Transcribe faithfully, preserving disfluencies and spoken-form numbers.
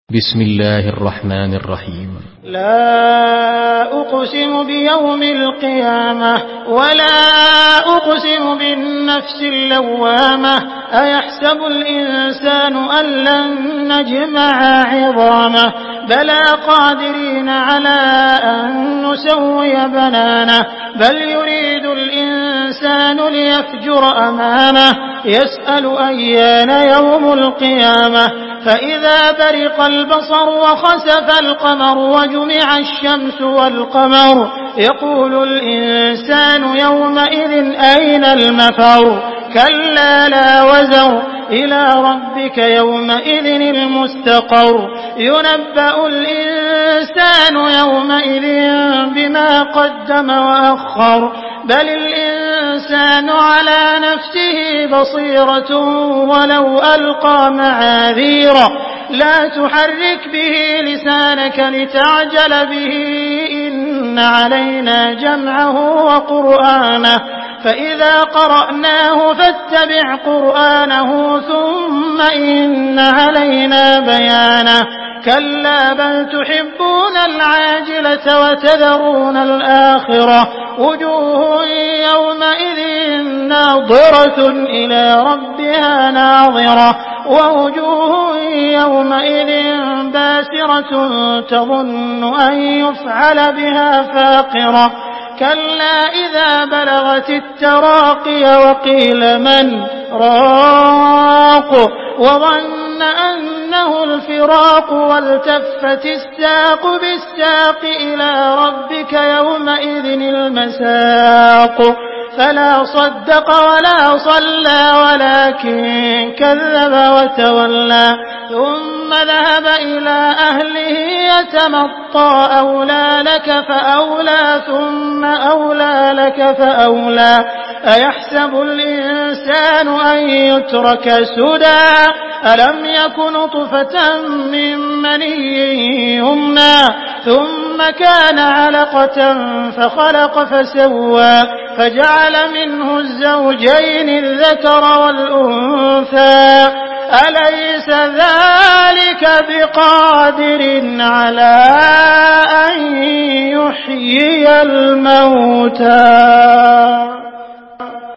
بسم الله الرحمن الرحيم. لا أقسم بيوم القيامة ولا أقسم بالنفس اللوامة أيحسب الإنسان أن لن نجمع عظامه بلى قادرين على أن نسوي بنانه بل يريد الإنسان ليفجر أمامه يسأل أيان يوم القيامة فإذا برق البصر وخسف القمر وجمع الشمس والقمر يقول الإنسان يومئذ أين المفر كلا لا وزر إلى ربك يومئذ المستقر ينبأ الإنسان يومئذ بما قدم وأخر بل الإنسان على نفسه بصيرة ولو ألقى معاذيره لا تحرك به لسانك لتعجل به إن علينا جمعه وقرآنه فإذا قرأناه فاتبع قرآنه ثم إن علينا بيانه كلا بل تحبون العاجلة وتذرون الآخرة وجوه يومئذ ناظرة إلى ربها ناظرة ووجوه يومئذ باسرة تظن أن يفعل بها فاقرة كلا إذا بلغت التراقي وقيل من راق وظن أنه الفراق والتفت الساق بالساق إلى ربك يومئذ المساق فلا صدق ولا صلى ولكن كذب وتولى ثم ذهب إلى أهله يتمطى أولى لك فأولى ثم أولى لك فأولى أيحسب الإنسان أن يترك سدى ألم يك نطفة من مني يمنى ثم كان علقة فخلق فسوى فجعل منه الزوجين الذكر والأنثى أليس ذلك بقادر على أن يحيي الموتى